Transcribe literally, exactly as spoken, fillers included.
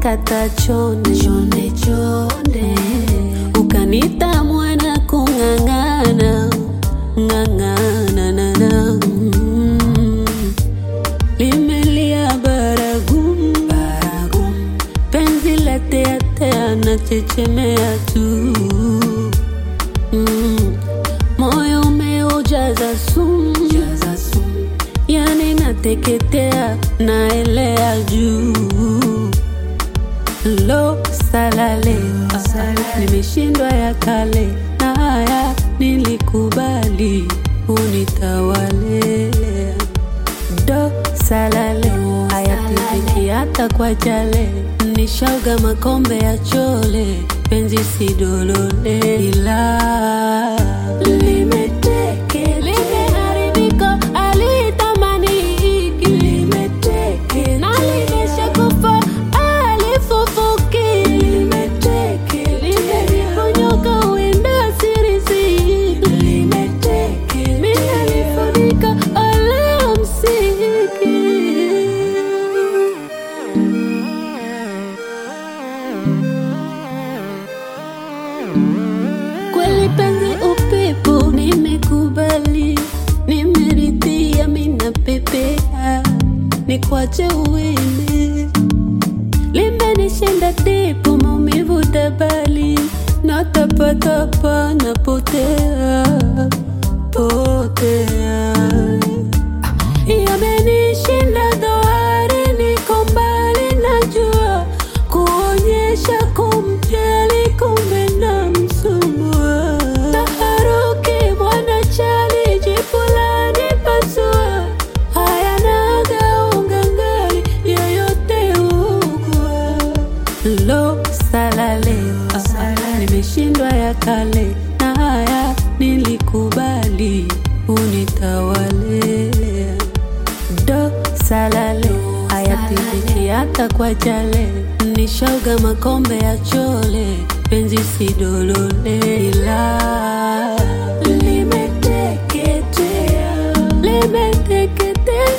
ukanikata chonde chonde chonde, ukanita mwana kung'ang'ana ng'ang'ana na na mm. Limelia baragum baragum, penzi la tea tea na chechemea tu mm. Moyo umeujaza sumu jaza sumu, yani nateketea naelea juu. Lo salale, salale. Nimeshindwa ya kale na haya nilikubali unitawale. Do salale, haya pipiki hata kwa jale, nishoga makombe ya chole, penzi si dolole. Ila limeteke limeharibika, alitamani hiki limeteke, na limesha kufa alifufuki. Limeteke limeriponyoka uenda sirisi. Limeteke minalifunika ala msiki. Kweli penzi upepo, nimekubali, nimeridhia, mina pepea, nikwache uende. Limenishinda depo, maumivu tabali, natapatapa napotea potea. Yamenishinda dhoari, niko mbali najua, kuonyesha kumjali kumbe namsumbua. Taharuki mwana chali, jipu lanipasua, haya naga ungangali, yoyote ugua. Lo salale, salale. Nimeshindwa ya kale na haya nilikubali unitawale. Do salale, haya pipiki hata kwa jale, nishoga makombe ya chole, penzi si dolole. Ila limeteketea limeteketea